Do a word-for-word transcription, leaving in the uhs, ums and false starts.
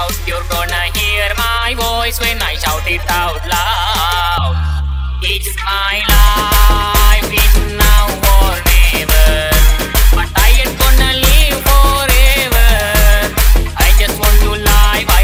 out, you're gonna hear my voice when I shout it out loud. It's my life, it's now or never, but I ain't gonna live forever. I just want to live